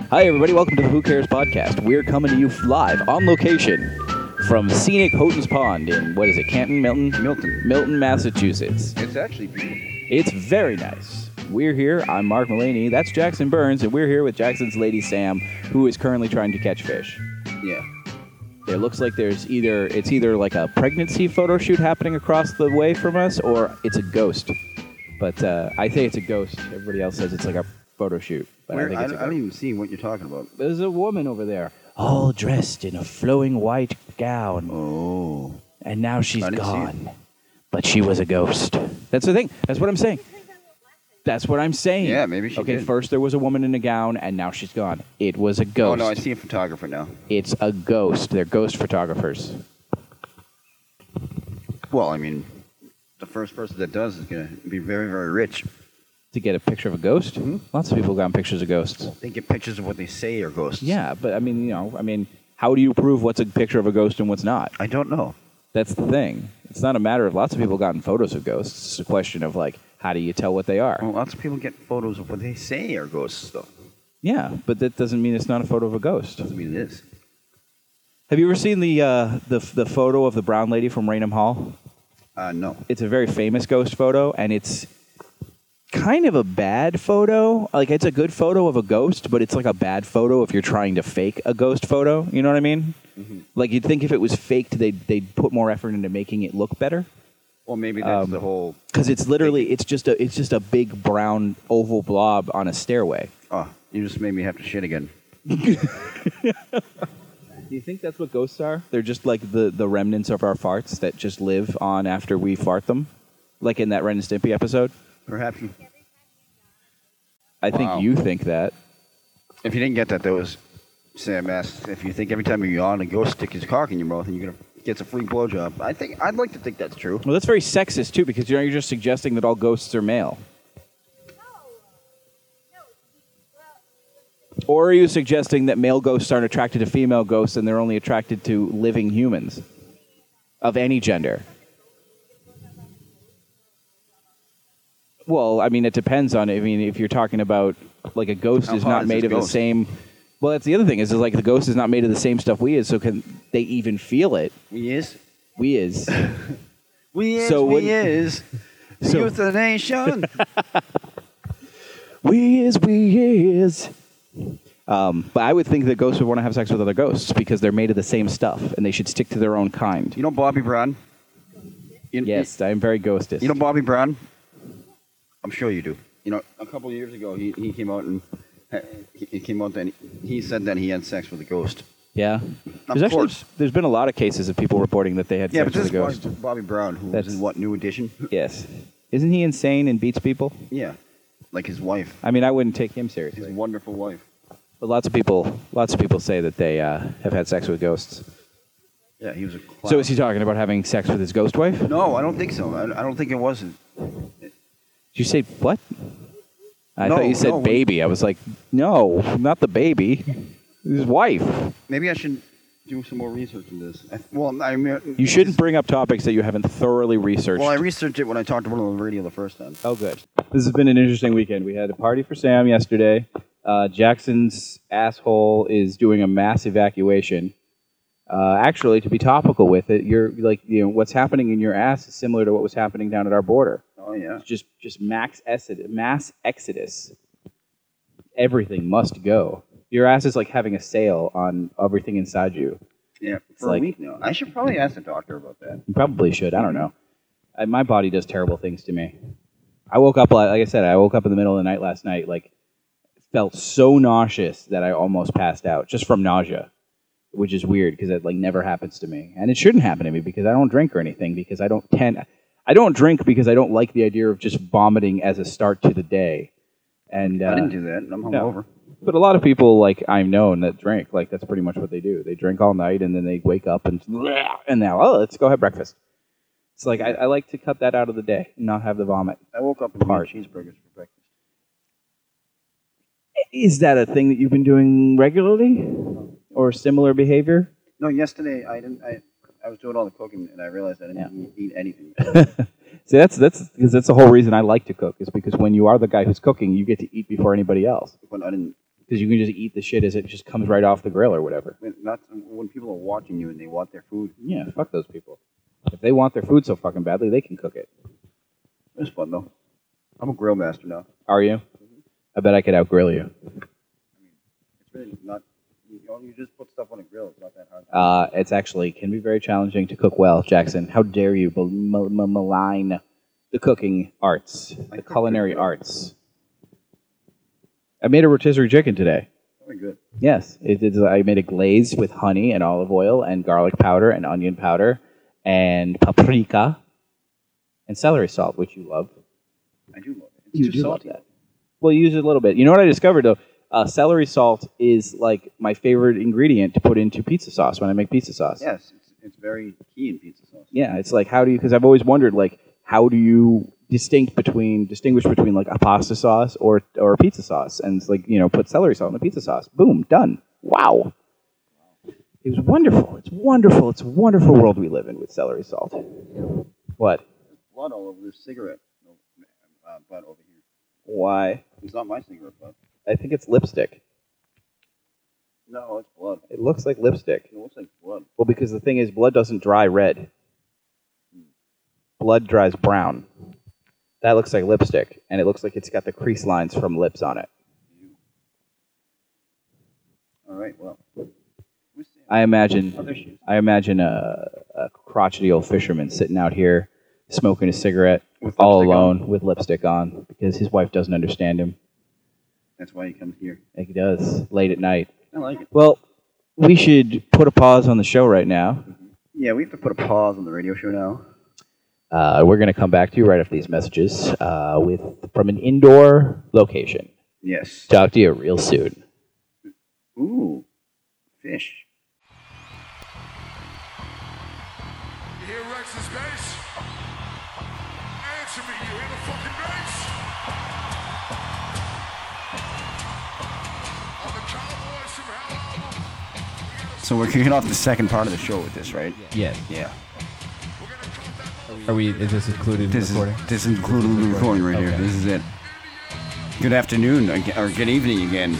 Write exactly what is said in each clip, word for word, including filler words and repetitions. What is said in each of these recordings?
Hi, everybody. Welcome to the Who Cares podcast. We're coming to you live on location from scenic Houghton's Pond in, what is it, Canton, Milton? Milton. Milton, Massachusetts. It's actually beautiful. It's very nice. We're here. I'm Mark Mullaney. That's Jackson Burns, and we're here with Jackson's lady, Sam, who is currently trying to catch fish. Yeah. It looks like there's either, it's either like a pregnancy photo shoot happening across the way from us, or it's a ghost. But uh, I say it's a ghost. Everybody else says it's like a photo shoot. But Where, I, think I, it's a I don't even see what you're talking about. There's a woman over there, all dressed in a flowing white gown. Oh. And now she's I didn't see gone. But she was a ghost. That's the thing. That's what I'm saying. That's what I'm saying. Yeah, maybe she Okay, did. first there was a woman in a gown, and now she's gone. It was a ghost. Oh, no, I see a photographer now. It's a ghost. They're ghost photographers. Well, I mean, the first person that does is going to be very, very rich. To get a picture of a ghost? Mhm. Lots of people got pictures of ghosts. They get pictures of what they say are ghosts. Yeah, but I mean, you know, I mean, how do you prove what's a picture of a ghost and what's not? I don't know. That's the thing. It's not a matter of lots of people gotten photos of ghosts. It's a question of, like, how do you tell what they are? Well, lots of people get photos of what they say are ghosts, though. Yeah, but that doesn't mean it's not a photo of a ghost. Doesn't mean it is. Have you ever seen the uh, the the photo of the brown lady from Raynham Hall? Uh, no. It's a very famous ghost photo, and it's kind of a bad photo. Like, it's a good photo of a ghost, but it's like a bad photo if you're trying to fake a ghost photo. You know what I mean? Mm-hmm. Like, you'd think if it was faked, they'd, they'd put more effort into making it look better. Well, maybe that's Um, the whole... Because it's literally, it's just a it's just a big brown oval blob on a stairway. Oh, you just made me have to shit again. Do you think that's what ghosts are? They're just like the, the remnants of our farts that just live on after we fart them? Like in that Ren and Stimpy episode? Perhaps you... I think Wow. you think that. If you didn't get that, there was... Sam asked if you think every time you yawn, a ghost stick his cock in your mouth and you're going to get a free blowjob. I think... I'd like to think that's true. Well, that's very sexist, too, because you know, you're just suggesting that all ghosts are male. Or are you suggesting that male ghosts aren't attracted to female ghosts and they're only attracted to living humans of any gender? Well, I mean, it depends on it. I mean, if you're talking about, like, a ghost How is hot not is made this of the ghost? same... Well, that's the other thing, is, is like, the ghost is not made of the same stuff we is, so can they even feel it? We is? We is. We is, So we when- is. The So- youth of the nation. We is, we is. Um, but I would think that ghosts would want to have sex with other ghosts because they're made of the same stuff, and they should stick to their own kind. You know Bobby Brown? You, Yes, I am very ghostist. You know Bobby Brown? I'm sure you do. You know, a couple of years ago, he, he came out and he he came out and he said that he had sex with a ghost. Yeah. There's Of actually course. there's been a lot of cases of people reporting that they had Yeah, sex but this with a is ghost. Bobby, Bobby Brown, who That's- was in what, New Edition? Yes. Isn't he insane and beats people? Yeah, like his wife, I mean, I wouldn't take him his seriously. wonderful wife. But lots of people, lots of people say that they uh, have had sex with ghosts. Yeah, he was a clown. So is he talking about having sex with his ghost wife? Did No, I don't think so. I, I don't think it was. you say what? I No, thought you said no, when- baby. I was like, no, not the baby. His wife. Maybe I should do some more research in this. I, well, I mean, You shouldn't bring up topics that you haven't thoroughly researched. Well, I researched it when I talked about it on the radio the first time. Oh, good. This has been an interesting weekend. We had a party for Sam yesterday. Uh, Jackson's asshole is doing a mass evacuation. Uh, actually, to be topical with it, you're like, you know, what's happening in your ass is similar to what was happening down at our border. Oh yeah. It's just, just max exodus, mass exodus. Everything must go. Your ass is like having a sale on everything inside you. Yeah, It's for like- a week now. I should probably ask the doctor about that. You probably should. I don't know. I, my body does terrible things to me. I woke up, like I said, I woke up in the middle of the night last night, like, felt so nauseous that I almost passed out just from nausea, which is weird because it like never happens to me, and it shouldn't happen to me because I don't drink or anything because I don't tend, I don't drink because I don't like the idea of just vomiting as a start to the day, and uh, I didn't do that. I'm no. hungover. But a lot of people, like, I've known that drink, like, that's pretty much what they do. They drink all night, and then they wake up, and and now, oh, let's go have breakfast. It's like, I, I like to cut that out of the day and not have the vomit. I woke up and Part. had cheeseburgers for breakfast. Is that a thing that you've been doing regularly? Or similar behavior? No, yesterday I didn't. I I was doing all the cooking and I realized I didn't Yeah. eat, eat anything. See, that's that's because that's the whole reason I like to cook is because when you are the guy who's cooking, you get to eat before anybody else. But I didn't Because you can just eat the shit as it just comes right off the grill or whatever. When- Not when people are watching you and they want their food. Yeah, fuck those people. If they want their food so fucking badly, they can cook it. It's fun though. I'm a grill master now. Are you? I bet I could out-grill you. It's really not. You, know, you just put stuff on a grill. It's not that hard. Uh, it's actually can be very challenging to cook well, Jackson. How dare you bel- mal- mal- malign the cooking arts, I the cook culinary pretty well. arts? I made a rotisserie chicken today. Very good. Yes, it is. I made a glaze with honey and olive oil and garlic powder and onion powder and paprika and celery salt, which you love. I do love it. It's You too do love salty. that. Well, use it a little bit. You know what I discovered though? Uh, celery salt is like my favorite ingredient to put into pizza sauce when I make pizza sauce. Yes, it's, it's very key in pizza sauce. Yeah, it's like how do you? Because I've always wondered like how do you distinct between distinguish between like a pasta sauce or or a pizza sauce, and it's like you know put celery salt in a pizza sauce. Boom, done. Wow. It was wonderful. It's wonderful. It's a wonderful world we live in with celery salt. What? There's blood all over this cigarette uh, butt over here. Why? It's not my cigarette butt. I think it's lipstick. No, it's blood. It looks like lipstick. It looks like blood. Well, because the thing is, blood doesn't dry red. Blood dries brown. That looks like lipstick, and it looks like it's got the crease lines from lips on it. All right, well. Who's Sam? I imagine, Oh, there she is. I imagine a, a crotchety old fisherman sitting out here smoking a cigarette With all lipstick alone with lipstick on because his wife doesn't understand him. That's why he comes here. Like he does late at night. I like it. Well, we should put a pause on the show right now. Yeah, we have to put a pause on the radio show now. Uh, we're going to come back to you right after these messages uh, with from an indoor location. Yes. Talk to you real soon. Ooh, fish. You hear Rex's bass? Answer me, you hear the fucking bass? On the Cowboys from Hell album, So we're kicking off the second part of the show with this, right? Yeah. Yeah. we're gonna cut that Are we? Is this included in This the recording? is this is included in the recording right here. Okay. This is it. Good afternoon ag- or good evening again.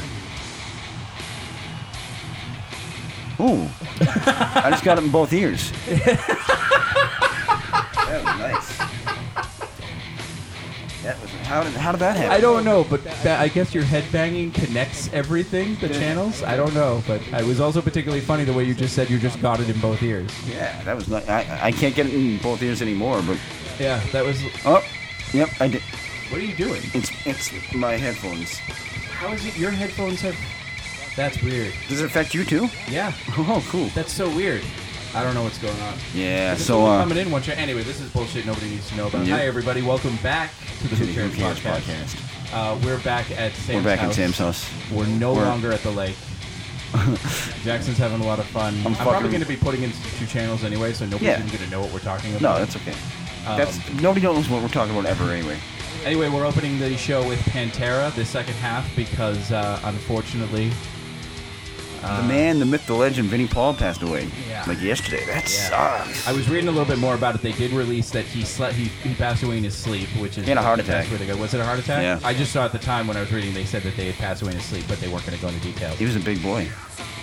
Ooh, I just got it in both ears. That was nice. That was how did how did that happen? I don't know, but that, I guess your headbanging connects everything, the channels. I don't know, but it was also particularly funny the way you just said you just got it in both ears. Yeah, that was nice. I I can't get it in both ears anymore, but Yeah, that was. oh, yep, I did. What are you doing? It's it's my headphones. How is it your headphones have? That's weird. Does it affect you too? Yeah, Oh, cool. that's so weird. I don't know what's going on. Yeah. It's So only uh, coming in once. Anyway, this is bullshit. Nobody needs to know about. Yep. Hi, everybody. Welcome back to the to Who the Cares Who Cares podcast. podcast. Uh, we're back at Sam's We're back house. at Sam's house. We're no We're- longer at the lake. Jackson's having a lot of fun. I'm, fucking- probably going to be putting in two channels anyway, so nobody's Yeah. even going to know what we're talking No, about. that's okay. Um, That's nobody knows what we're talking about ever anyway. Anyway, we're opening the show with Pantera, the second half, because uh, unfortunately, the man, the myth, the legend, Vinnie Paul passed away. Yeah. Like yesterday. That Yeah. sucks. I was reading a little bit more about it. They did release that he slept. He, he passed away in his sleep, which is He had a heart that's attack. where they go. Was it a heart attack? Yeah. I just saw at the time when I was reading, they said that they had passed away in his sleep, but they weren't going to go into details. He was a big boy.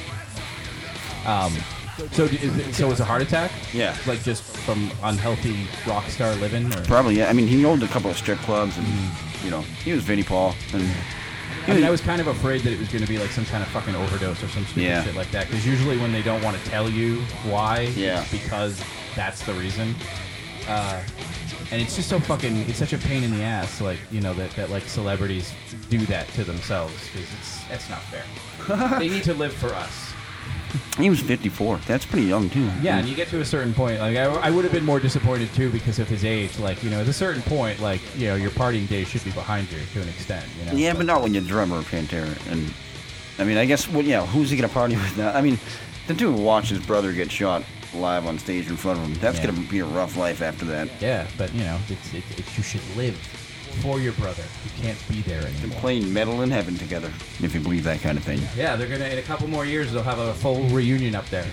Um, so, is it, so it's a heart attack? Yeah. Like just from unhealthy rock star living, or? Probably, yeah. I mean, he owned a couple of strip clubs, and you know, he was Vinnie Paul, and I mean, I was kind of afraid that it was going to be like some kind of fucking overdose or some stupid Yeah. shit like that. Because usually when they don't want to tell you why, Yeah. it's because that's the reason. Uh, and it's just so fucking, it's such a pain in the ass, like, you know, that, that like celebrities do that to themselves. Because it's, that's not fair. They need to live for us. he was fifty-four. That's pretty young too. Yeah, and you get to a certain point, like, I, I would have been more disappointed too because of his age. Like, you know, at a certain point, like, you know, your partying days should be behind you to an extent, you know? Yeah, but not when you're drummer of Pantera. And I mean, I guess, well, yeah, who's he gonna party with now? I mean, the dude who watched his brother get shot live on stage in front of him. That's Yeah. gonna be a rough life after that. Yeah, but you know, it's, it, it, you should live for your brother who can't be there anymore. Playing metal in heaven together, if you believe that kind of thing. Yeah, they're gonna in a couple more years they'll have a full reunion up there,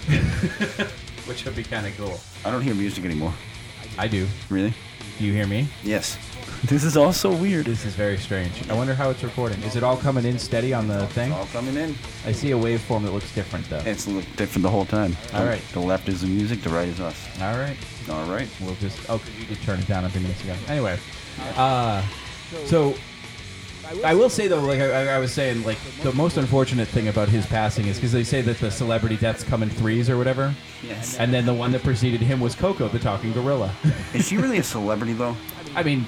which would be kind of cool. I don't hear music anymore. I do. Really? Do you hear me? Yes. This is all so weird. This is very strange. I wonder how it's recording. Is it all coming in steady on the thing? All coming in. I see a waveform that looks different, though. It's look different the whole time. All right. The left is the music, the right is us. All right. All right. We'll just... Oh, 'cause you did turn it down a few minutes ago. Anyway. Uh, so... I will say, though, like I, I was saying, like, the most unfortunate thing about his passing is because they say that the celebrity deaths come in threes or whatever. Yes. And then the one that preceded him was Coco, the talking gorilla. Is she really a celebrity, though? I mean...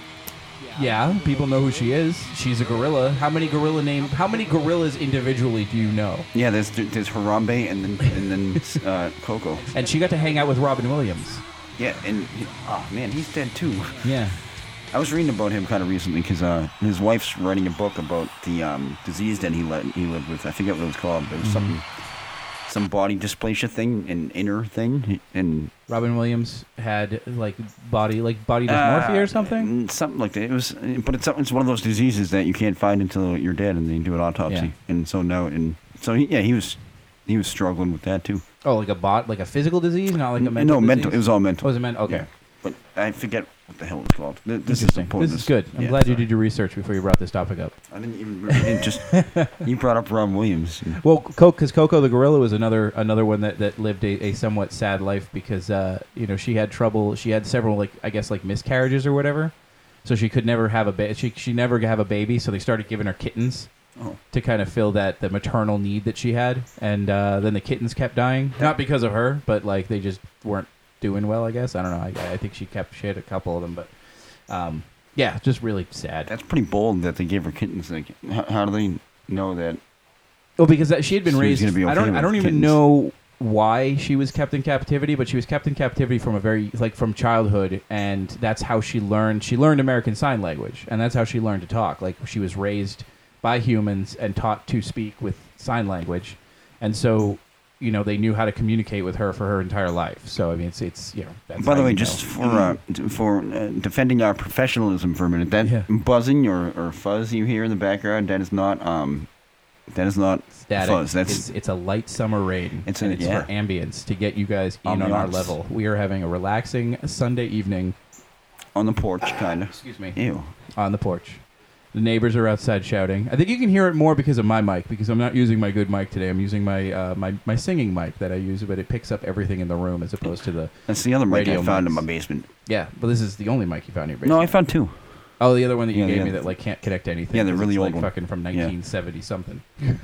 Yeah, people know who she is. She's a gorilla. How many gorilla name? How many gorillas individually do you know? Yeah, there's there's Harambe and then and then uh, Coco. And she got to hang out with Robin Williams. Yeah, and he, oh man, he's dead too. Yeah. I was reading about him kind of recently because uh, his wife's writing a book about the um, disease that he let he lived with. I forget what it was called, but it was Mm-hmm. something, some body dysplasia thing, an inner thing, and Robin Williams had like body like body dysmorphia or something. uh, something like that. It was, but it's something- it's one of those diseases that you can't find until you're dead, and they do an autopsy. Yeah. And so now, and so he, yeah, he was he was struggling with that too. Oh, like a bot, like a physical disease, not like a mental. no, disease? mental. It was all mental. Oh, was it mental? Okay. Yeah. But I forget what the hell it's called. Th- This is Interesting. important. This is good. I'm yeah, glad you sorry. did your research before you brought this topic up. I didn't even. It just you brought up Rob Williams. Well, because Coco the gorilla was another another one that, that lived a, a somewhat sad life because uh, you know she had trouble. She had several like I guess like miscarriages or whatever, so she could never have a ba- she she never have a baby. So they started giving her kittens Oh. to kind of fill that the maternal need that she had, and uh, then the kittens kept dying, not because of her, but like they just weren't doing well. I guess I don't know. I, I think she kept she had a couple of them, but um, yeah, just really sad. That's pretty bold that they gave her kittens. Like, how, how do they know that? Well, because that, she had been She was raised. gonna be I okay don't. I with don't even kittens. know why she was kept in captivity, but she was kept in captivity from a very like from childhood, and that's how she learned. She learned American Sign Language, and that's how she learned to talk. Like she was raised by humans and taught to speak with sign language, and so you know they knew how to communicate with her for her entire life. So I mean, it's it's you know. That's By the how way, you just know. for uh, d- for uh, defending our professionalism for a minute, that Yeah. buzzing or, or fuzz you hear in the background, that is not um, that is not Static. fuzz. That's it's, it's a light summer rain. It's and a- it's yeah. for ambience to get you guys in on our Ambiance. level. We are having a relaxing Sunday evening. on the porch, kind of. Excuse me. Ew. On the porch. The neighbors are outside shouting. I think you can hear it more because of my mic, because I'm not using my good mic today. I'm using my uh, my, my singing mic that I use, but it picks up everything in the room as opposed to the... That's the other mic I Radio found in mics. my basement. Yeah, but this is the only mic you found in your No, basement. I found two. Oh, the other one that you Yeah, gave yeah. me that like can't connect to anything. Yeah, the 'cause really it's, old like one. fucking from Yeah. nineteen seventy something.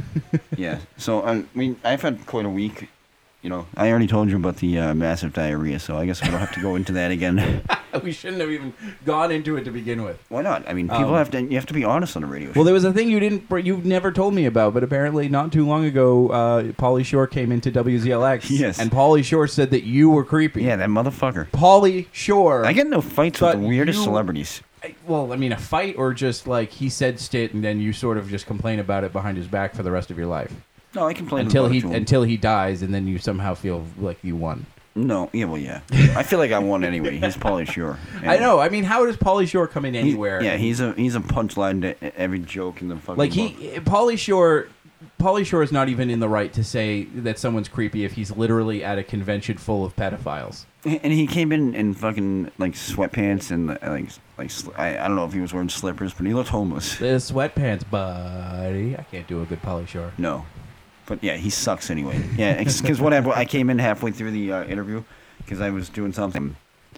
Yeah. So I mean, I've had quite a week. You know, I already told you about the uh, massive diarrhea, so I guess we don't have to go into that again. We shouldn't have even gone into it to begin with. Why not? I mean, people Um, have to. You have to be honest on the radio. Well, show. there was a thing you didn't, you never told me about, but apparently not too long ago, uh, Pauly Shore came into W Z L X. Yes. And Pauly Shore said that you were creepy. Yeah, that motherfucker. Pauly Shore. I get no fights with But the weirdest you- celebrities. I- Well, I mean, a fight or just like he said stit, and then you sort of just complain about it behind his back for the rest of your life No, I complain until about he it to him. until he dies, and then you somehow feel like you won. No, yeah, well, yeah. I feel like I won anyway. He's Pauly Shore. I know. I mean, how does Pauly Shore come in He- anywhere? yeah, he's a he's a punchline to every joke in the fucking like book. he Pauly Shore. Pauly Shore is not even in the right to say that someone's creepy if he's literally at a convention full of pedophiles. And he came in in fucking like sweatpants and uh, like like sli- I, I don't know if he was wearing slippers, but he looked homeless. The sweatpants, buddy. I can't do a good Pauly Shore. No, but yeah, he sucks anyway. Yeah, because what happened? I came in halfway through the uh, interview because I was doing something.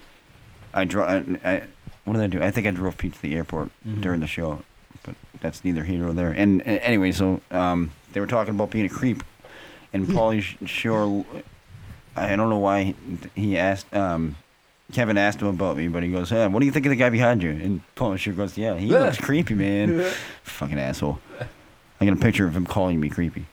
I drove. I, I, what did I do? I think I drove Pete to the airport Mhm. during the show, but that's neither here nor there. And uh, anyway, so um, they were talking about being a creep, and Pauly Sh- Shore. I don't know why he asked. Um, Kevin asked him about me, but he goes, hey, "What do you think of the guy behind you?" And Pauly Shore goes, "Yeah, he looks creepy, man." Fucking asshole. I got a picture of him calling me creepy.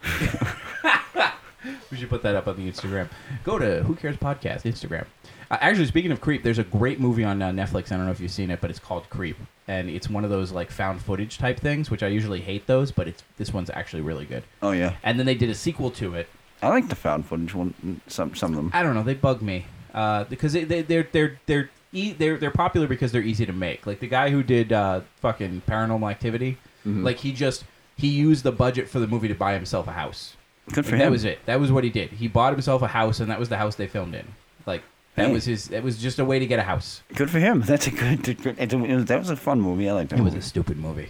We should put that up on the Instagram. Go to Who Cares Podcast Instagram. Uh, actually, speaking of Creep, there's a great movie on uh, Netflix. I don't know if you've seen it, but it's called Creep, and it's one of those like found footage type things, which I usually hate those, but it's this one's actually really good. Oh yeah. And then they did a sequel to it. I like the found footage one. Some some of them. I don't know. They bug me uh, because they, they they're they're they're e- they're they're popular because they're easy to make. Like the guy who did uh, fucking Paranormal Activity, Mhm. like he just he used the budget for the movie to buy himself a house. Good for Like, him. that was it. That was what he did. He bought himself a house, and that was the house they filmed in. Like That Hey. was his. That was just a way to get a house. Good for him. That's a good. good it's a, it was, that was a fun movie. I like that. It was movie. a stupid movie.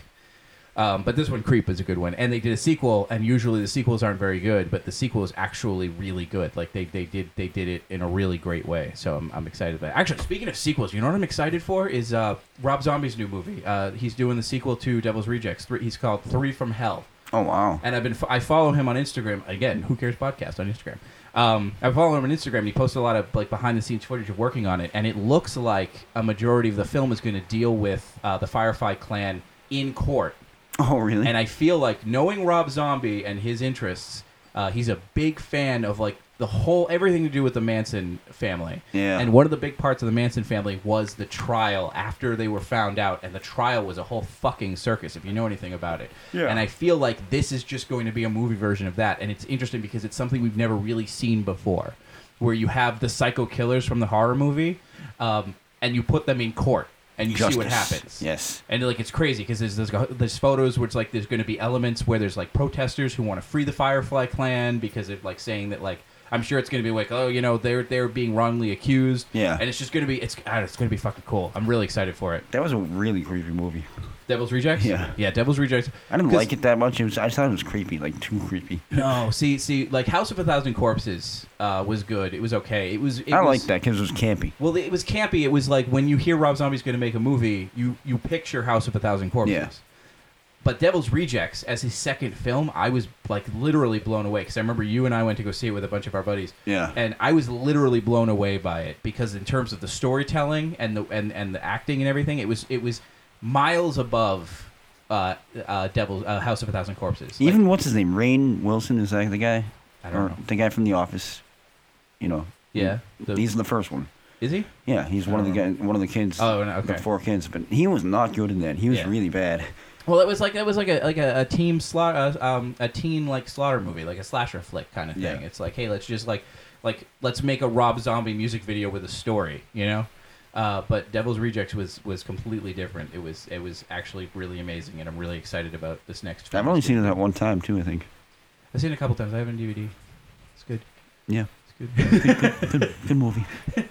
Um, but this one, Creep, is a good one. And they did a sequel, and usually the sequels aren't very good, but the sequel is actually really good. Like they, they did they did it in a really great way. So I'm, I'm excited about it. Actually, speaking of sequels, you know what I'm excited for is uh, Rob Zombie's new movie. Uh, he's doing the sequel to Devil's Rejects. Three, he's called Three from Hell. Oh wow. And I've been I follow him on Instagram again. Who Cares Podcast on Instagram. Um, I follow him on Instagram. And he posts a lot of like behind the scenes footage of working on it, and it looks like a majority of the film is going to deal with uh, the Firefly clan in court. Oh really? And I feel like knowing Rob Zombie and his interests, uh, he's a big fan of like the whole everything to do with the Manson family. Yeah. And one of the big parts of the Manson family was the trial after they were found out, and the trial was a whole fucking circus if you know anything about it. Yeah. And I feel like this is just going to be a movie version of that, and it's interesting because it's something we've never really seen before, where you have the psycho killers from the horror movie, um, and you put them in court. And you see what Justice. happens. Yes. And like it's crazy because there's, there's there's photos where it's like there's going to be elements where there's like protesters who want to free the Firefly clan because they're like saying that like I'm sure it's going to be like oh you know they're they're being wrongly accused. Yeah. And it's just going to be it's God, it's going to be fucking cool. I'm really excited for it. That was a really creepy movie. Devil's Rejects. Yeah. Yeah. Devil's Rejects. I didn't 'Cause- like it that much. It was. I thought it was creepy, like too creepy. No, see, see, like House of a Thousand Corpses uh, was good. It was okay. It was. It I was, like that because it was campy. Well, it was campy. It was like when you hear Rob Zombie's going to make a movie, you you picture House of a Thousand Corpses. Yeah. But Devil's Rejects, as his second film, I was like literally blown away because I remember you and I went to go see it with a bunch of our buddies. Yeah. And I was literally blown away by it because in terms of the storytelling and the and, and the acting and everything, it was it was miles above uh, uh, Devil's uh, House of a Thousand Corpses. Like, Even what's his name? Rainn Wilson, is that the guy? I don't or know. The guy from The Office. You know. Yeah. The- He's the first one. is he? Yeah, he's one of the guys, one of the kids. Oh, no, okay. The four kids, but he was not good in that. He was Yeah. really bad. Well, it was like it was like a like a, a team slaughter, uh, um, a teen like slaughter movie, like a slasher flick kind of thing. Yeah. It's like, hey, let's just like like let's make a Rob Zombie music video with a story, you know. Uh, but Devil's Rejects was was completely different. It was it was actually really amazing, and I'm really excited about this next film. I've only seen it that one time too. I think. I've seen it a couple times. I have it on D V D. It's good. Yeah. It's good. Good, good movie.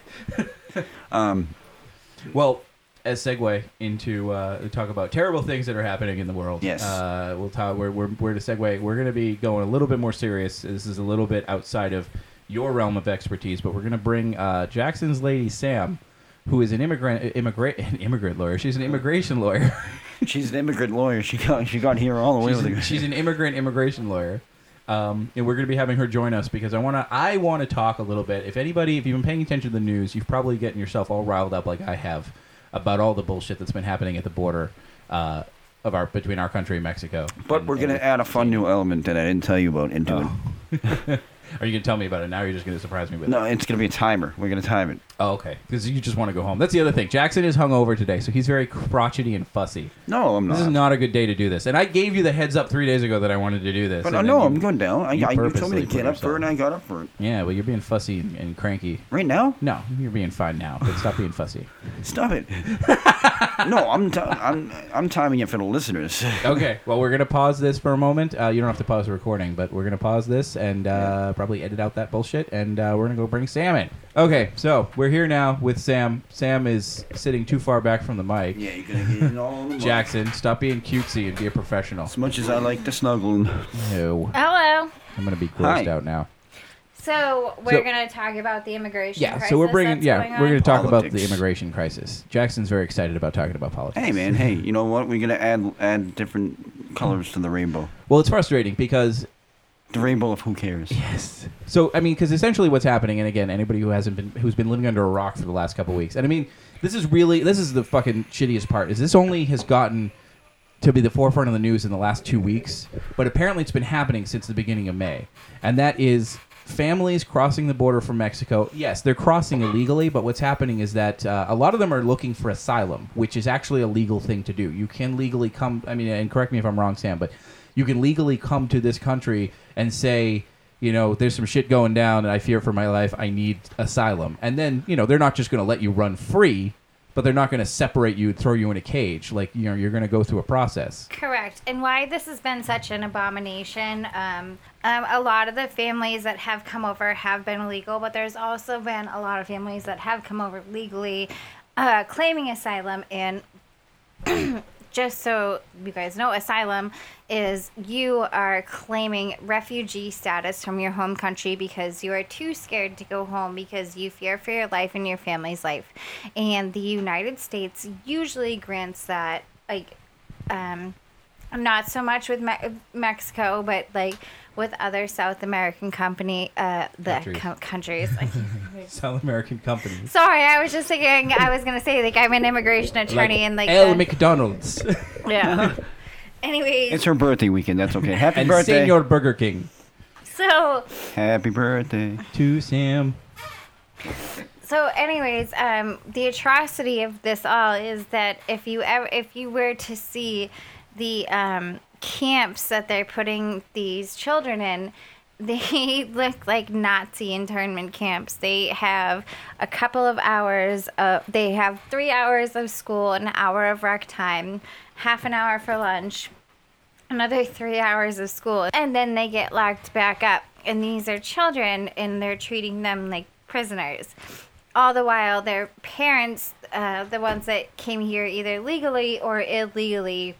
um. Well, as segue into uh, to talk about terrible things that are happening in the world. Yes. Uh, we'll talk. We're we're we're to segue. We're going to be going a little bit more serious. This is a little bit outside of your realm of expertise, but we're going to bring uh, Jackson's lady Sam, who is an immigrant immigrant an immigrant lawyer. She's an immigration lawyer. She's an immigrant lawyer. She got she got here all the way she's, with an, her. she's an immigrant immigration lawyer. Um, and we're going to be having her join us because I want to. I want to talk a little bit. If anybody, if you've been paying attention to the news, you've probably getting yourself all riled up like I have about all the bullshit that's been happening at the border uh, of our between our country and Mexico. But And- we're gonna and- add a fun new element that I didn't tell you about into Oh. it. Are you going to tell me about it now? Or are you just going to surprise me with No, it? it's gonna be a timer. We're gonna time it. Oh, okay. Because you just want to go home. That's the other thing. Jackson is hungover today, so he's very crotchety and fussy. No, I'm not. This is not a good day to do this. And I gave you the heads up three days ago that I wanted to do this. But and I then know you- I'm going down. I, you I, you told purposely me to put get up for it, and yourself- I got up for it. Yeah, well, you're being fussy and, and cranky. Right now? No, you're being fine now, but stop being fussy. Stop it. no, I'm t- I'm I'm timing it for the listeners. Okay, well, we're going to pause this for a moment. Uh, you don't have to pause the recording, but we're going to pause this and uh, probably edit out that bullshit, and uh, we're going to go bring Sam in. Okay, so we're here now with Sam. Sam is sitting too far back from the mic. Yeah, you're gonna get it all in the mouth. Jackson, stop being cutesy and be a professional. As much as I like to snuggle, and No. Hello. I'm going to be grossed Hi. out now. So we're So- gonna talk about the immigration Yeah, crisis so we're bringing that's yeah, going we're going on. to talk about the Politics. immigration crisis. Jackson's very excited about talking about politics. hey man, hey, you know what? We're gonna add add different colors to the rainbow. Well, it's frustrating because The rainbow of who cares. yes. So I mean, because essentially what's happening, and again, anybody who hasn't been who's been living under a rock for the last couple of weeks, and I mean, this is really this is the fucking shittiest part. Is this only has gotten to be the forefront of the news in the last two weeks, but apparently it's been happening since the beginning of May, and that is families crossing the border from Mexico. Yes, they're crossing illegally, but what's happening is that uh, a lot of them are looking for asylum, which is actually a legal thing to do. You can legally come, I mean, and correct me if I'm wrong, Sam, but you can legally come to this country and say, you know, there's some shit going down and I fear for my life, I need asylum. And then, you know, they're not just going to let you run free. but they're not going to separate you and throw you in a cage. Like, you know, you're going to go through a process. Correct. And why this has been such an abomination, um, um, a lot of the families that have come over have been illegal, but there's also been a lot of families that have come over legally, uh, claiming asylum. And just so you guys know, asylum is you are claiming refugee status from your home country because you are too scared to go home because you fear for your life and your family's life. And the United States usually grants that, like, um, not so much with Me- Mexico, but like with other South American company, uh, the Countries. co- countries. South American companies. Sorry, I was just thinking. I was gonna say like I'm an immigration attorney Like and like L. the- McDonald's. yeah. Anyways, It's her birthday weekend. That's okay. Happy and birthday. Senor Burger King. so Happy birthday. To Sam. So, anyways, um, the atrocity of this all is that if you ever, if you were to see the um, camps that they're putting these children in, they look like Nazi internment camps. They have a couple of hours. Of, they have three hours of school, an hour of rec time, half an hour for lunch, another three hours of school, and then they get locked back up. And these are children, and they're treating them like prisoners. All the while, their parents, uh, the ones that came here either legally or illegally,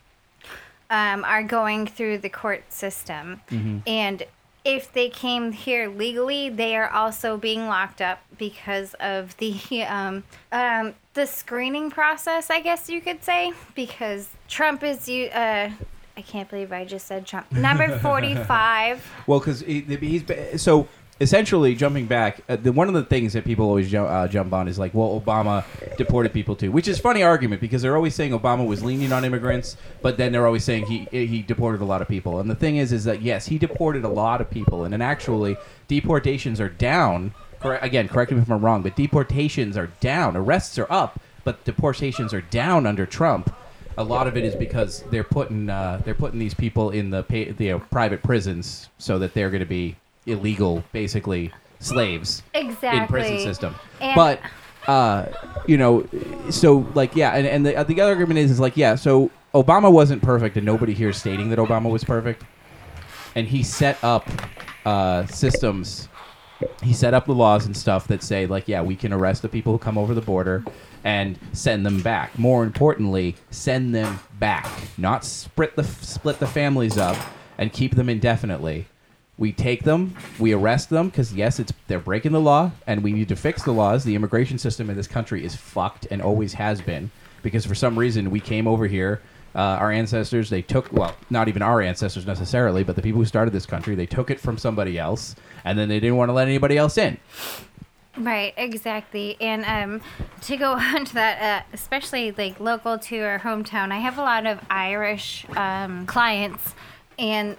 um, are going through the court system. Mm-hmm. And if they came here legally, they are also being locked up because of the um, um, the screening process, I guess you could say. Because Trump is you. Uh, I can't believe I just said Trump. Number forty-five. Well, because he, he's so essentially jumping back. Uh, the, one of the things that people always ju- uh, jump on is like, well, Obama deported people too, which is a funny argument because they're always saying Obama was lenient on immigrants, but then they're always saying he he deported a lot of people. And the thing is, is that yes, he deported a lot of people, and then actually deportations are down. Correct, again, correct me if I'm wrong, but deportations are down. Arrests are up, but deportations are down under Trump. A lot of it is because they're putting uh, they're putting these people in the pay, the uh, private prisons so that they're going to be illegal, basically slaves Exactly. in prison system. And- but uh, you know, so like yeah, and, and the uh, the other argument is is like yeah, so Obama wasn't perfect, and nobody here is stating that Obama was perfect, and he set up uh, systems. He set up the laws and stuff that say like yeah, we can arrest the people who come over the border and send them back. More importantly, send them back, not split the split the families up and keep them indefinitely. We take them, we arrest them because yes, it's they're breaking the law, and we need to fix the laws. The immigration system in this country is fucked and always has been because for some reason we came over here. Uh, our ancestors, they took, well, not even our ancestors necessarily, but the people who started this country, they took it from somebody else, and then they didn't want to let anybody else in. Right, exactly. And um, to go on to that, uh, especially like local to our hometown, I have a lot of Irish um, clients, and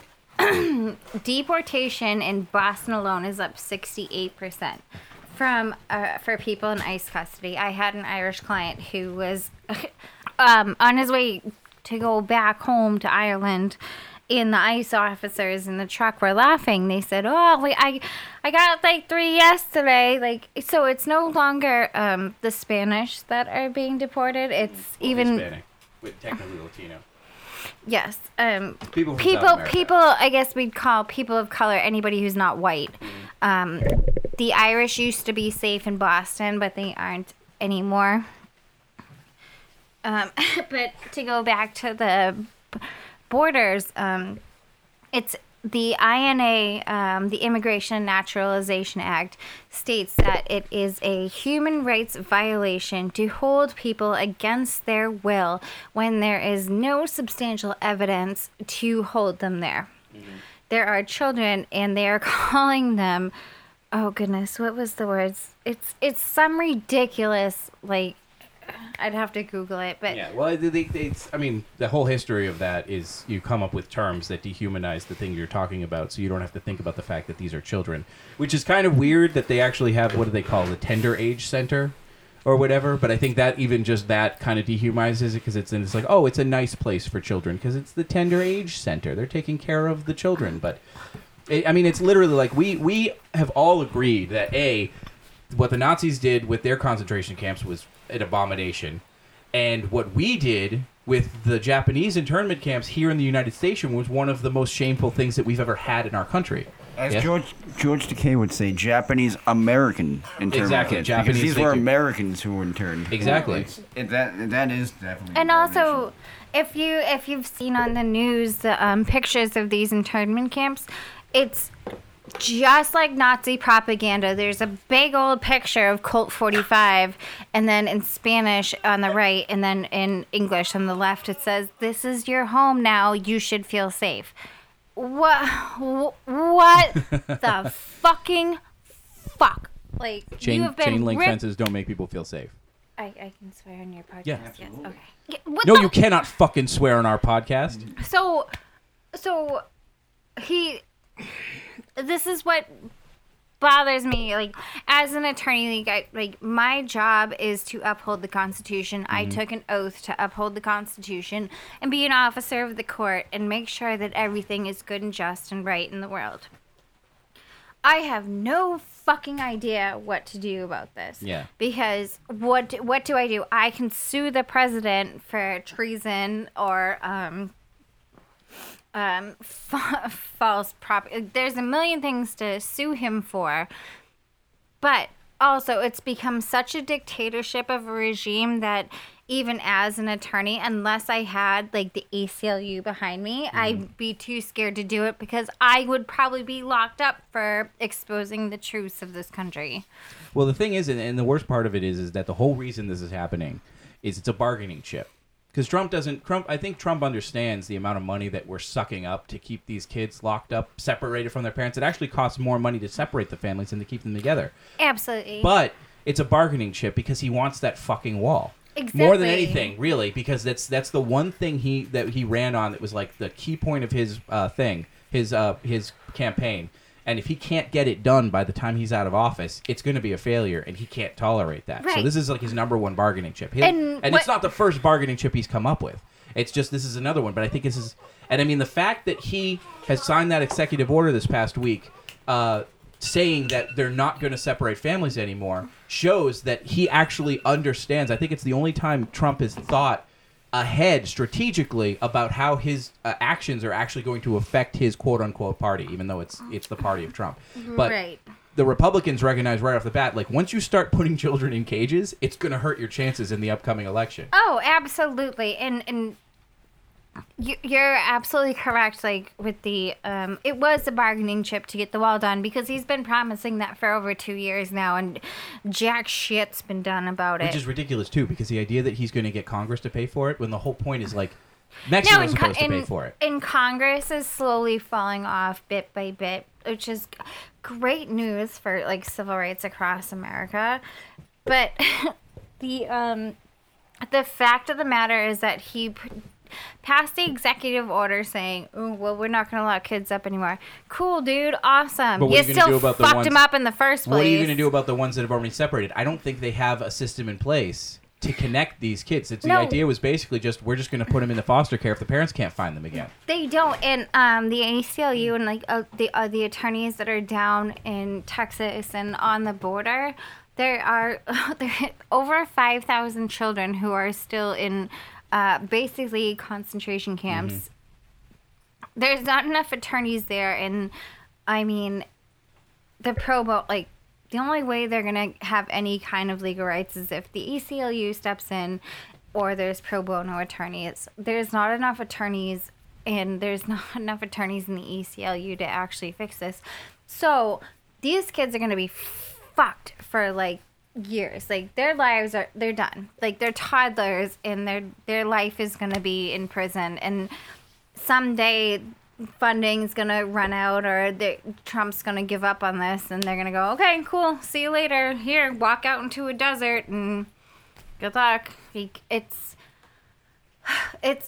deportation in Boston alone is up sixty-eight percent from uh, for people in ICE custody. I had an Irish client who was um, on his way to go back home to Ireland. And the ICE officers in the truck were laughing. They said, "Oh, wait, I, I got like three yesterday." Like, so it's no longer um, the Spanish that are being deported. It's even Hispanic, with technically Latino. yes, um, People from South people, America. people. I guess we'd call people of color anybody who's not white. Um, the Irish used to be safe in Boston, but they aren't anymore. Um, but to go back to the borders, um, it's the I N A, um, the Immigration and Naturalization Act, states that it is a human rights violation to hold people against their will when there is no substantial evidence to hold them there. Mm-hmm. There are children, and they are calling them, oh goodness, what was the words? It's it's some ridiculous, like, I'd have to Google it, but Yeah, well, they, they, it's, I mean, the whole history of that is you come up with terms that dehumanize the thing you're talking about, so you don't have to think about the fact that these are children, which is kind of weird that they actually have, what do they call it, the tender age center or whatever, but I think that even just that kind of dehumanizes it because it's, it's like, oh, it's a nice place for children because it's the tender age center. They're taking care of the children, but, it, I mean, it's literally like we, we have all agreed that, A, what the Nazis did with their concentration camps was an abomination, and what we did with the Japanese internment camps here in the United States was one of the most shameful things that we've ever had in our country. As Yeah? George George Takei would say, Japanese American internment Exactly, camps, Japanese, because these thank were you. Americans who were interned. Exactly. It's- it, that that is definitely. And an also, abomination. if you if you've seen on the news the um, pictures of these internment camps, it's just like Nazi propaganda. There's a big old picture of Colt forty-five, and then in Spanish on the right, and then in English on the left, it says, "This is your home now. You should feel safe." What? What the fucking fuck? Like you Chain, have been chain link ripped- fences don't make people feel safe. I, I can swear on your podcast. Yeah. Yes. Okay. Yeah, what No, the- you cannot fucking swear on our podcast. So, so he. This is what bothers me. Like, as an attorney, like, I, like my job is to uphold the Constitution. I took an oath to uphold the Constitution and be an officer of the court and make sure that everything is good and just and right in the world. I have no fucking idea what to do about this. Yeah. Because what what do I do? I can sue the president for treason or um um fa- false prop. There's a million things to sue him for. But also it's become such a dictatorship of a regime that even as an attorney, unless I had like the A C L U behind me, I'd be too scared to do it because I would probably be locked up for exposing the truths of this country. Well, the thing is, and- and the worst part of it is, is that the whole reason this is happening is it's a bargaining chip. Because Trump doesn't, Trump, I think Trump understands the amount of money that we're sucking up to keep these kids locked up, separated from their parents. It actually costs more money to separate the families than to keep them together. Absolutely. But it's a bargaining chip because he wants that fucking wall. More than Exactly. anything, really, because that's that's the one thing he that he ran on that was like the key point of his uh, thing, his uh, his campaign. And if he can't get it done by the time he's out of office, it's going to be a failure, and he can't tolerate that. So Right. this is like his number one bargaining chip. His- And and what- it's not the first bargaining chip he's come up with. It's just this is another one. But I think this is, and I mean the fact that he has signed that executive order this past week, uh, saying that they're not going to separate families anymore, shows that he actually understands. I think it's the only time Trump has thought ahead strategically about how his uh, actions are actually going to affect his quote-unquote party, even though it's it's the party of Trump. But Right. the Republicans recognize right off the bat, like, once you start putting children in cages, it's going to hurt your chances in the upcoming election. Oh, absolutely. And and you- you're absolutely correct. Like with the, um, it was a bargaining chip to get the wall done because he's been promising that for over two years now, and jack shit's been done about Which it. is ridiculous, too, because the idea that he's going to get Congress to pay for it, when the whole point is, like, No, Mexico's in, co- supposed to pay in, for it. in Congress is slowly falling off bit by bit, which is great news for like civil rights across America. But the um, the fact of the matter is that he p- passed the executive order saying, "Oh, well, we're not going to lock kids up anymore." Cool, dude. Awesome. But what you are you gonna still do about the fucked ones- him up in the first place. What are you going to do about the ones that have already separated? I don't think they have a system in place to connect these kids. It's, the No. idea was basically just, we're just going to put them into foster care if the parents can't find them again. They don't, and um, the A C L U and like uh, the uh, the attorneys that are down in Texas and on the border, there are there are over five thousand children who are still in uh, basically concentration camps. There's not enough attorneys there, and I mean, the pro bono, like, the only way they're going to have any kind of legal rights is if the A C L U steps in or there's pro bono attorneys. There's not enough attorneys, and there's not enough attorneys in the A C L U to actually fix this. So these kids are going to be fucked for, like, years. Like, their lives are, they're done. Like, they're toddlers, and their their life is going to be in prison. And someday funding's gonna run out, or the, Trump's gonna give up on this, and they're gonna go, okay, cool, see you later. Here, walk out into a desert, and good luck. It's, it's,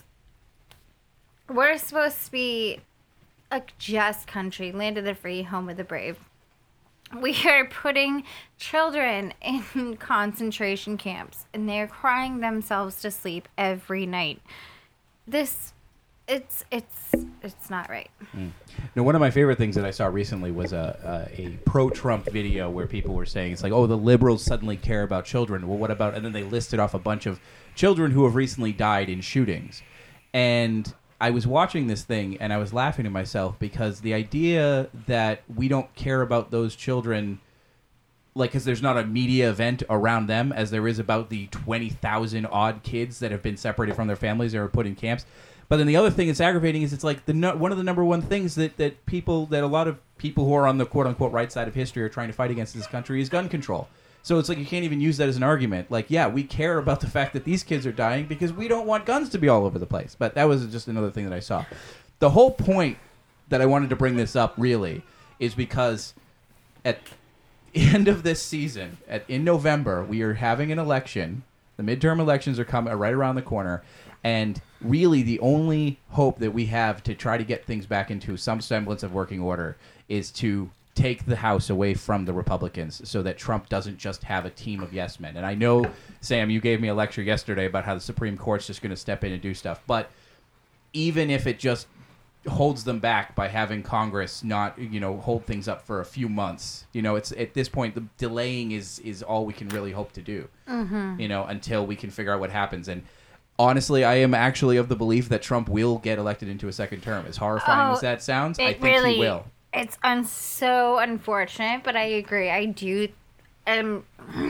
we're supposed to be a just country, land of the free, home of the brave. We are putting children in concentration camps, and they're crying themselves to sleep every night. This it's it's it's not right. No, one of my favorite things that I saw recently was a, a, a pro-Trump video where people were saying, it's like, oh, the liberals suddenly care about children. Well, what about, and then they listed off a bunch of children who have recently died in shootings. And I was watching this thing and I was laughing to myself because the idea that we don't care about those children, like, because there's not a media event around them as there is about the twenty thousand odd kids that have been separated from their families or put in camps. But then the other thing that's aggravating is it's like the no, one of the number one things that, that people, that a lot of people who are on the quote-unquote right side of history are trying to fight against in this country is gun control. So it's like you can't even use that as an argument. Like, yeah, we care about the fact that these kids are dying because we don't want guns to be all over the place. But that was just another thing that I saw. The whole point that I wanted to bring this up, really, is because at the end of this season, at, in November, we are having an election. The midterm elections are coming right around the corner. And really the only hope that we have to try to get things back into some semblance of working order is to take the House away from the Republicans so that Trump doesn't just have a team of yes men. And I know, Sam, you gave me a lecture yesterday about how the Supreme Court's just going to step in and do stuff. But even if it just holds them back by having Congress not, you know, hold things up for a few months, you know, it's at this point, the delaying is, is all we can really hope to do, mm-hmm. you know, until we can figure out what happens. And honestly, I am actually of the belief that Trump will get elected into a second term. As horrifying oh, as that sounds, I think really, he will. It's un- so unfortunate, but I agree. I do. Um,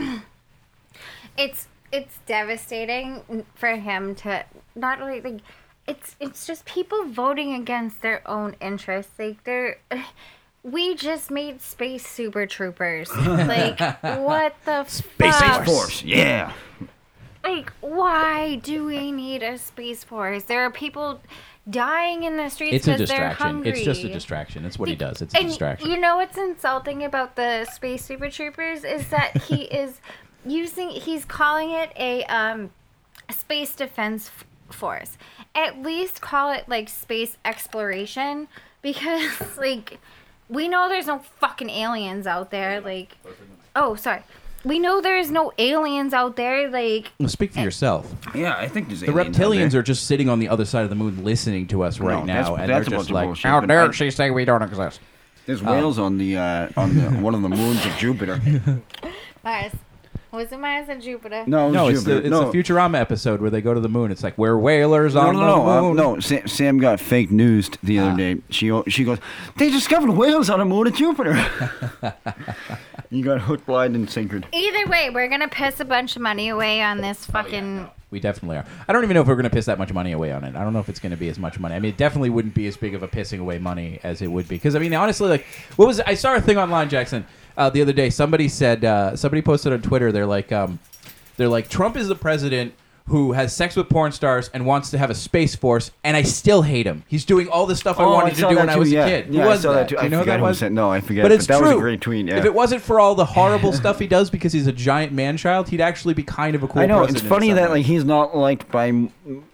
it's it's devastating for him to not really like. It's it's just people voting against their own interests. Like they're. We just made space super troopers. Like what the Space fuck? Force, yeah. Like, why do we need a space force? There are people dying in the streets It's a because they're distraction. hungry. It's just a distraction. That's what he does. It's a and distraction. You know what's insulting about the space super troopers is that he is using. He's calling it a um, space defense f- force. At least call it like space exploration because like we know there's no fucking aliens out there. Like, oh, sorry. We know there's no aliens out there, like... Well, speak for yourself. Yeah, I think there's The aliens out reptilians there. are just sitting on the other side of the moon listening to us right No, now, that's- and that's a they're bunch just of like, bullshit. how But dare I- she say we don't exist? There's whales on the uh, on the one of the moons of Jupiter. Mars. Was it Mars or Jupiter? No, it was No, it's the, Jupiter. it's no. the Futurama episode where they go to the moon. It's like, we're whalers No, on no, the no, uh, moon. no. Sam, Sam got fake news the other Ah. day. She she goes, they discovered whales on the moon of Jupiter. You got hooked, blind, and sinkered. Either way, we're gonna piss a bunch of money away on this fucking... We definitely are. I don't even know if we're going to piss that much money away on it. I don't know if it's going to be as much money. I mean, it definitely wouldn't be as big of a pissing away money as it would be. Because, I mean, honestly, like, what was I saw a thing online, Jackson, uh, the other day. Somebody said, uh, somebody posted on Twitter, they're like, um, they're like, Trump is the president who has sex with porn stars and wants to have a space force, and I still hate him. He's doing all the stuff I Oh, wanted I to saw do that when I too, was yeah. a kid. Yeah, who I was saw that? that too. Do I you know who forgot that who was? said- no, I forget, But it's but that true. was a great tweet, yeah. If it wasn't for all the horrible stuff he does because he's a giant man-child, he'd actually be kind of a cool I know. president It's in funny some that way. like he's not liked by.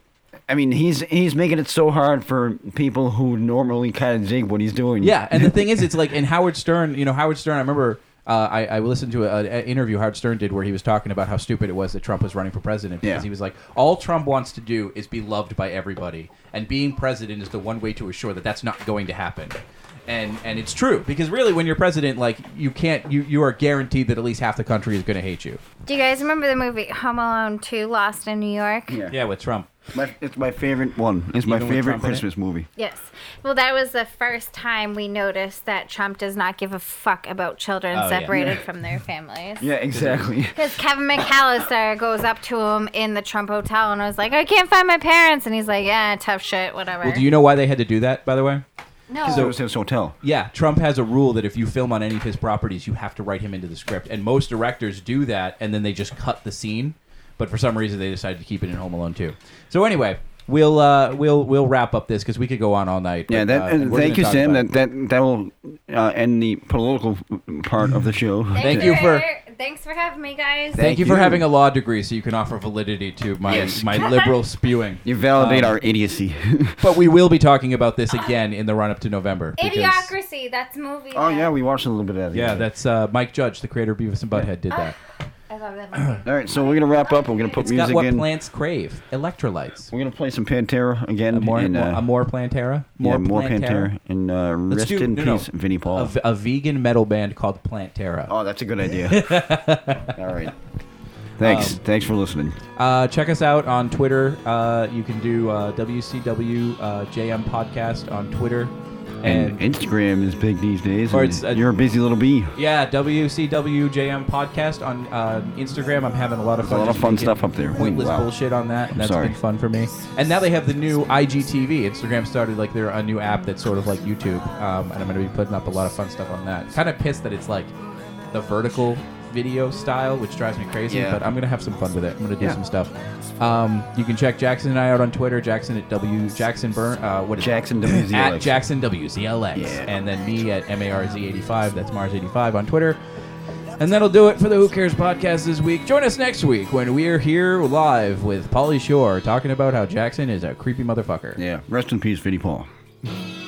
I mean, he's he's making it so hard for people who normally kind of dig what he's doing. Yeah, and the thing is, it's like in Howard Stern. You know, Howard Stern. I remember uh, I, I listened to an interview Howard Stern did where he was talking about how stupid it was that Trump was running for president because Yeah. he was like, all Trump wants to do is be loved by everybody, and being president is the one way to assure that that's not going to happen. And and it's true because really, when you're president, like you can't, you you are guaranteed that at least half the country is going to hate you. Do you guys remember the movie Home Alone two, Lost in New York? Yeah. Yeah, with Trump. My, it's my favorite one. It's my Even with favorite Trump in it? Christmas movie. Yes. Well, that was the first time we noticed that Trump does not give a fuck about children Oh, yeah. separated from their families. Yeah, exactly. Because Kevin McAllister goes up to him in the Trump hotel and was like, I can't find my parents. And he's like, yeah, tough shit, whatever. Well, do you know why they had to do that, by the way? No. So it was his hotel. Yeah, Trump has a rule that if you film on any of his properties, you have to write him into the script. And most directors do that, and then they just cut the scene. But for some reason, they decided to keep it in Home Alone too. So anyway, we'll uh, we'll we'll wrap up this because we could go on all night. Yeah, but, that, uh, and we're thank gonna you, talk Sam. about That, it. that that will uh, end the political part of the show. Thank you for- Thanks for having me, guys. Thank you for you. having a law degree so you can offer validity to my Yes. my liberal spewing. You validate Um, our idiocy. But we will be talking about this again in the run up to November. because- Idiocracy. That's a movie. Oh that- yeah, we watched a little bit of that. Yeah, that's uh, Mike Judge, the creator of Beavis and Butthead, did that. I love that movie. All right, so we're gonna wrap up. We're gonna put It's music got what in. plants crave: electrolytes. We're gonna play some Pantera again. A more, and, more, uh, a more Plantera. yeah, More more Plantera. Pantera. And uh, Let's rest do- in no, no. peace, Vinnie Paul. A, v- a vegan metal band called Plantera. Oh, that's a good idea. All right. Thanks. Um, Thanks for listening. Uh, check us out on Twitter. Uh, you can do uh, W C W uh, J M Podcast on Twitter. And, And, Instagram is big these days. Or and it's, uh, you're a busy little bee. yeah, W C W J M Podcast on uh, Instagram. I'm having a lot of There's a fun. lot of just fun making stuff up there. Pointless Wow. bullshit on that, and that's sorry. been fun for me. And now they have the new I G T V. Instagram started like they're a new app that's sort of like YouTube, um, and I'm going to be putting up a lot of fun stuff on that. Kind of pissed that it's like the vertical video style, which drives me crazy, Yeah. but I'm going to have some fun with it. I'm going to do Yeah. some stuff. Um, you can check Jackson and I out on Twitter. Jackson at W Jackson Burn. Uh, what is it? Jackson W Z L X. At Jackson W Z L X, Yeah. and then me at M A R Z eighty-five. That's Mars eighty-five on Twitter. And that'll do it for the Who Cares podcast this week. Join us next week when we are here live with Pauly Shore talking about how Jackson is a creepy motherfucker. Yeah. Rest in peace, Vinnie Paul.